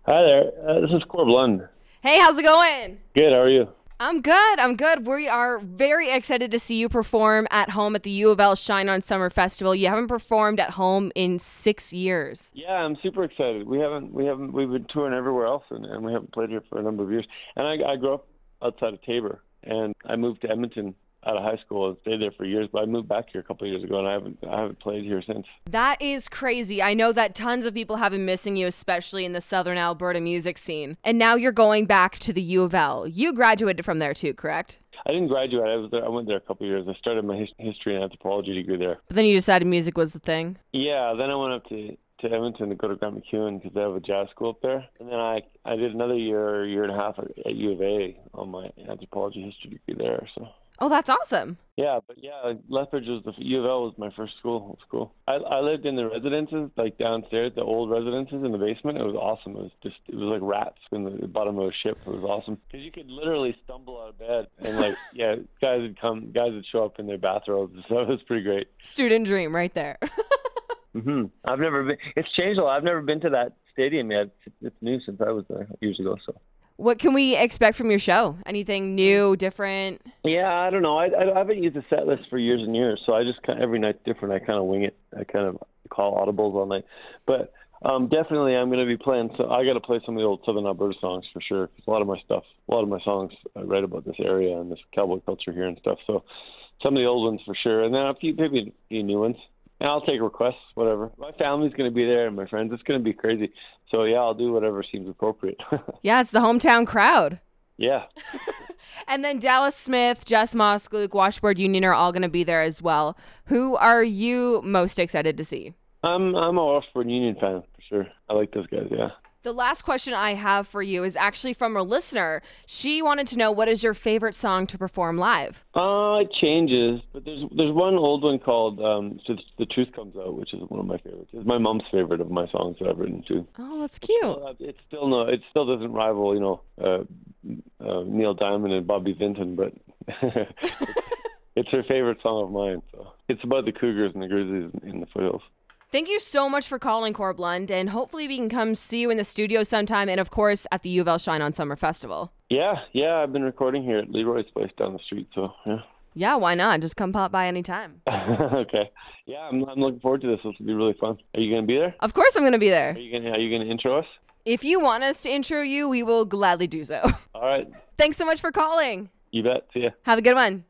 Hi there. This is Corb Lund. Hey, how's it going? Good. How are you? I'm good. I'm good. We are very excited to see you perform at home at the U of L Shine on Summer Festival. You haven't performed at home in 6 years. Yeah, I'm super excited. We've been touring everywhere else, and we haven't played here for a number of years. And I grew up outside of Tabor, and I moved to Edmonton out of high school and stayed there for years. But I moved back here a couple of years ago, and I haven't played here since. That is crazy. I know that tons of people have been missing you, especially in the Southern Alberta music scene. And now you're going back to the U of L. You graduated from there too, correct? I didn't graduate. I went there a couple of years. I started my history and anthropology degree there. But then you decided music was the thing. Yeah. Then I went up to Edmonton to go to Grant MacEwan because they have a jazz school up there. And then I did another year and a half at U of A on my anthropology history degree there. So. Oh, that's awesome. Yeah, but Lethbridge was U of L was my first school. It was cool. I lived in the residences, like downstairs, the old residences in the basement. It was awesome. It was like rats in the bottom of a ship. It was awesome because you could literally stumble out of bed and guys would show up in their bathrobes. So it was pretty great. Student dream right there. I've never been. It's changed a lot. I've never been to that stadium yet. It's new since I was there years ago. So. What can we expect from your show? Anything new, different? Yeah, I don't know. I haven't used a set list for years and years, so I just every night's different. I kind of wing it. I kind of call audibles all night. But definitely I'm going to be playing. So I got to play some of the old Southern Alberta songs for sure. 'Cause a lot of my songs I write about this area and this cowboy culture here and stuff. So some of the old ones for sure, and then maybe a few new ones. And I'll take requests, whatever. My family's going to be there and my friends. It's going to be crazy. So, yeah, I'll do whatever seems appropriate. Yeah, it's the hometown crowd. Yeah. And then Dallas Smith, Jess Moss, Luke, Washboard Union are all going to be there as well. Who are you most excited to see? I'm a Washboard Union fan, for sure. I like those guys, yeah. The last question I have for you is actually from a listener. She wanted to know, what is your favorite song to perform live? It changes, but there's one old one called So The Truth Comes Out, which is one of my favorites. It's my mom's favorite of my songs that I've written too. Oh, that's cute. It still doesn't rival, Neil Diamond and Bobby Vinton, but it's her favorite song of mine. So it's about the Cougars and the Grizzlies in the foothills. Thank you so much for calling, Corb Lund, and hopefully we can come see you in the studio sometime, and of course at the U of L Shine on Summer Festival. Yeah, I've been recording here at Leroy's place down the street, so yeah. Yeah, why not? Just come pop by anytime. Okay. Yeah, I'm looking forward to this. This will be really fun. Are you going to be there? Of course I'm going to be there. Are you going to intro us? If you want us to intro you, we will gladly do so. All right. Thanks so much for calling. You bet. See ya. Have a good one.